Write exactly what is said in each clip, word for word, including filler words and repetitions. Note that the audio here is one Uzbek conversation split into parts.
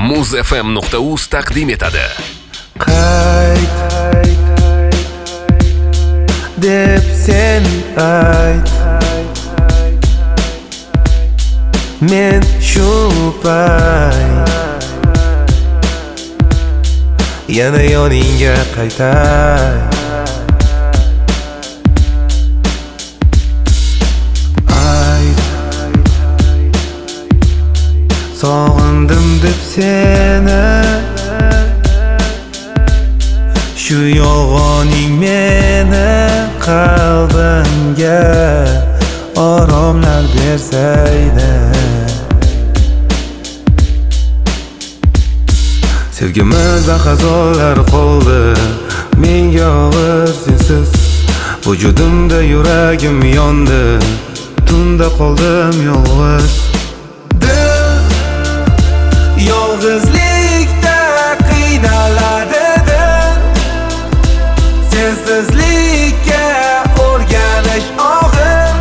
muz f m nuqta uz taqdim etadi. Qayt deb sen ayt, men shu payt yana yoningga qaytay. Ayt, sog'indim deb seni, shu yolg'oning meni qalbimga oromlar bersaydi. Sevgimizda xazonlar qoldi, menga og'ir sensiz. Vujudimda yuragim yondi, tunda qoldim yolg'iz. Dil yolg'izlikda qiynaladi, dil sensizlikka o'rganish og'ir.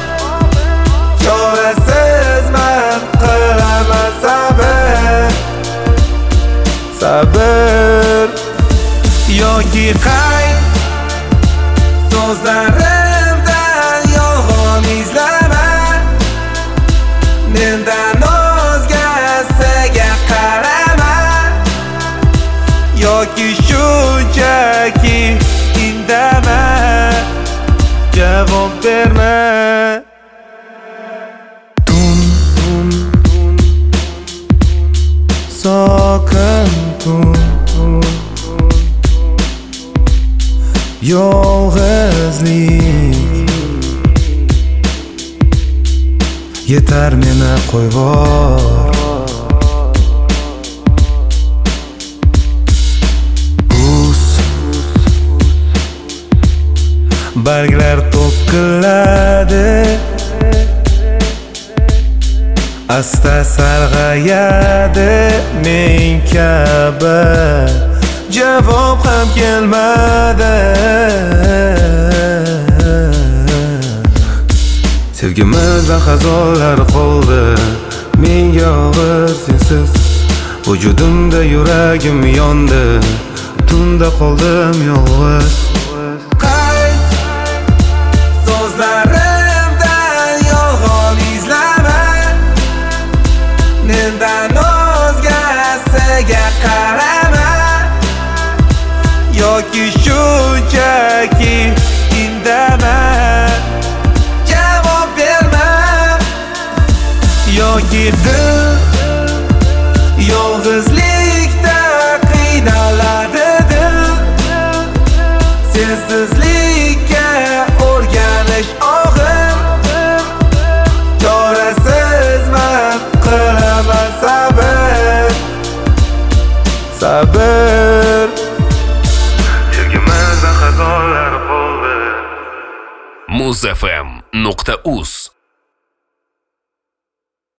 Chorasizman, qilaman sabr, sabr yoki qayt. So'zlarimdan yolg'on izlama, mendan o'zgasiga qarama, yoki shunchaki indama, javob berma. Tun, tun, tun, sokin tun, yolg'izlik yetar, meni qo'yvor. Uz barglar to'kiladi, asta sarg'ayadi, men kabi javob ham kelmadi. Sevgimizda xazonlar qoldi, menga og'ir sensiz. Vujudimda yuragim yondi, tunda qoldim yolg'iz. Qayt, so'zlarimdan yolg'on izlama, mendan o'zgasiga qarama, yoki shunchaki indama, javob berma. Yoki dil yolg'izlikda qiynaladi, dil sensizlikka o'rganish og'ir. Chorasizman, qilaman sabr, sabr muz f m nuqta uz